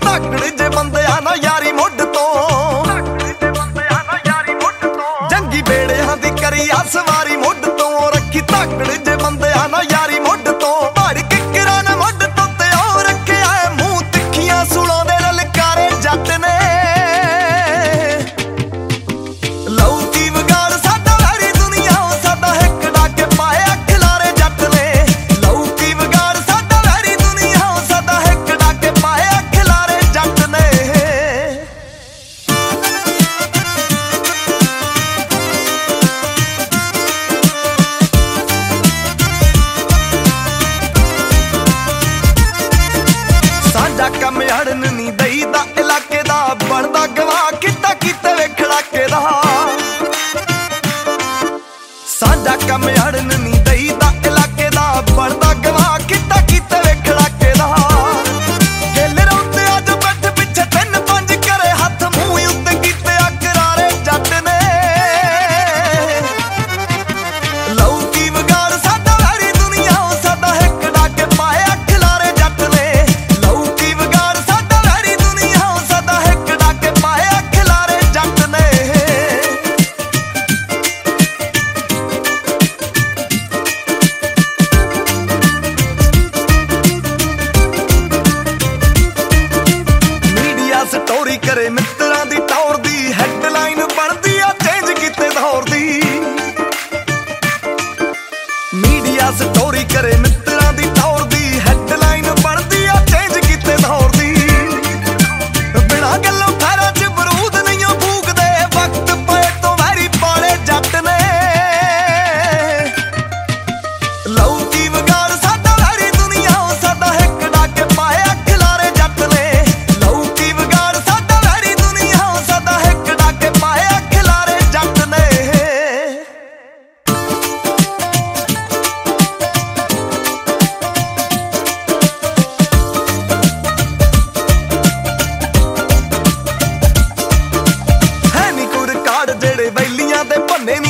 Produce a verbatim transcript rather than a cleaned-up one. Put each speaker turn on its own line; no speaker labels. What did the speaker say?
ਧਾਕੜ ਜੇ ਬੰਦਿਆਂ ਨਾ ਯਾਰੀ ਮੁੱਢ ਤੋਂ, ਜੰਗੀ ਬੇੜਿਆਂ ਦੀ ਕਰੀ ਆ ਸਵਾਰੀ ਮੁੱਢ ਤੋਂ, ਰੱਖੀ ਧਾਕੜ ਜੇ ਬੰਦਿਆਂ ਨਾ ਯਾਰੀ ਮੁੱਢ ਤੋਂ। ਭੜ ਕਿੱਕਰਾਂ ਨੇ ਮੁੱਢ ਤੋਂ ਤੇ ਉਹ ਰੱਖਿਆ ਮੂੰਹ ਤਿੱਖੀਆਂ ਸੁਲਾਂ ਦੇ ਲਲਕਾਰੇ ਜੱਟ ਨੇ। ਲਊ ਕੀ ਵਿਗਾੜ ਸਾਡਾ ਵੈਰੀ ਦੁਨੀਆ ਸਾਡਾ ਹਿੱਕ ਡਾਕੇ ਪਾਇਆ ਖਿਲਾਰੇ ਜੱਟ ਨੇ। ਲਊ ਕੀ ਵਿਗਾੜ ਸਾਡਾ ਵੈਰੀ ਦੁਨੀਆ ਸਾਡਾ ਹਿੱਕ ਡਾਕੇ ਪਾਇਆ ਖਿਲਾਰੇ ਜੱਟ ਨੇ। ਸਾਡਾ ਕੰਮ ਅੜਨ ਨੀ ਦਈਦਾ ਇਲਾਕੇ ਦਾ, ਬਣਦਾ ਗਵਾਹ ਕਿੱਤਾ ਕੀਤੇ ਵੇ ਖੜਾਕੇ ਦਾ। ਸਾਡਾ ਕੰਮ ਅੜਨ ਨੀ ਦਈਦਾ ਇਲਾਕੇ ਦਾ, ਬਣਦਾ ਗਵਾਹ ਕਿੱਤਾ ਕੀਤੇ ਵੇ ਖੜਾਕੇ ਦਾ। ਗਿੱਲ ਰੋਂਦੇ ਅੱਜ ਬੱਠ ਪਿੱਛੇ ਤਿੰਨ ਪੰਜ ਕਰੇ ਹੱਥ ਮੂੰਹ ਉੱਤੇ ਕੀਤੇ ਆ ਕਰਾਰੇ ਜੱਟ ਨੇ। ਲਊ ਕੀ ਵਿਗਾੜ ਸਾਡਾ ਵੈਰੀ ਦੁਨੀਆ ਸਾਡਾ ਹਿੱਕ ਡਾਕੇ ਪਾਇਆ ਖਿਲਾਰੇ ਜੱਟ ਨੇ। ਲਊ ਕੀ ਵਿਗਾੜ ਸਾਡਾ ਵੈਰੀ ਦੁਨੀਆ ਸਾਡਾ ਹਿੱਕ ਡਾਕੇ ਪਾਇਆ ਖਿਲਾਰੇ ਜੱਟ ਨੇ। ਮੀਡੀਆ ਸਟੋਰੀ ਕਰੇ ਮਿੱਤਰਾਂ ਦੀ ਟੌਰ ਦੀ, ਹੈਡਲਾਈਨ ਬਣਦੀ ਆ ਚੇਂਜ ਕੀਤੇ ਦੌਰ ਦੀ। ਮੀਡੀਆ ਸਟੋਰੀ ਕਰੇ ਮਿੱਤਰਾਂ ਦੀ ਟੌਰ ਦੀ, ਹੈਡਲਾਈਨ ਬਣਦੀ ਆ ਚੇਂਜ ਕੀਤੇ ਦੌਰ ਦੀ। ਬਿਨਾਂ ਗੱਲੋਂ ਖੈਰਾਂ ਚ ਬਰੂਦ ਨਹੀਂ ਫੂਕਦੇ, ਵਕਤ ਪਏ ਤੋਂ ਵੈਰੀ ਪਾਲੇ ਜੱਟ ਨੇ। ਲਊ ਕੀ ਵਿਗਾੜ ਸਾਡਾ ਵੈਰੀ ਦੁਨੀਆ ਸਾਡਾ ਹਿੱਕ ਡਾਕੇ ਪਾਇਆ ਖਿਲਾਰੇ ਜੱਟ ਨੇ। ਲਊ ਕੀ ਵਿਗਾੜ ਸਾਡਾ ਵੈਰੀ ਦੁਨੀਆ ਸਾਡਾ ਹਿੱਕ ਡਾਕੇ ਪਾਇਆ ਖਿਲਾਰੇ ਜੱਟ ਨੇ। ਹੈ ਨੀ ਕੋਈ ਰਿਕਾਰਡ ਜਿਹੜੇ ਵੈਲੀਆਂ ਦੇ ਭੰਨੇ ਨੀ